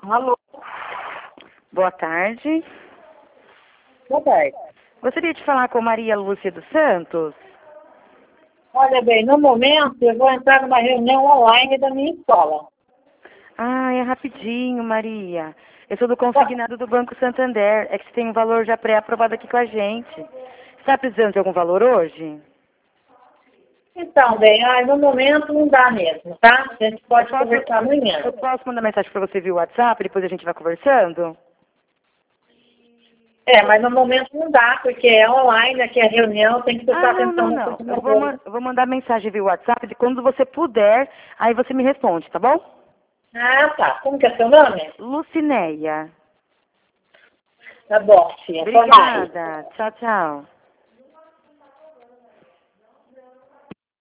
Alô, Boa tarde. boa tarde. Gostaria de falar com Maria Lúcia dos Santos. Olha bem, no momento eu vou entrar numa reunião online da minha escola. Ah, é rapidinho, Maria. Eu sou do consignado do Banco Santander. É que você tem um valor já pré-aprovado aqui com a gente. Você está precisando de algum valor hoje? Então, bem, no momento não dá mesmo, tá? A gente pode conversar amanhã. Eu posso mandar mensagem para você via WhatsApp, depois a gente vai conversando? Mas no momento não dá, porque é online aqui a reunião, tem que prestar atenção no Não. última coisa. Eu vou mandar mensagem via WhatsApp de quando você puder, aí você me responde, tá bom? Ah, tá. Como que é seu nome? Lucinéia. Tá bom, filha. Até mais. Obrigada. Tchau, tchau.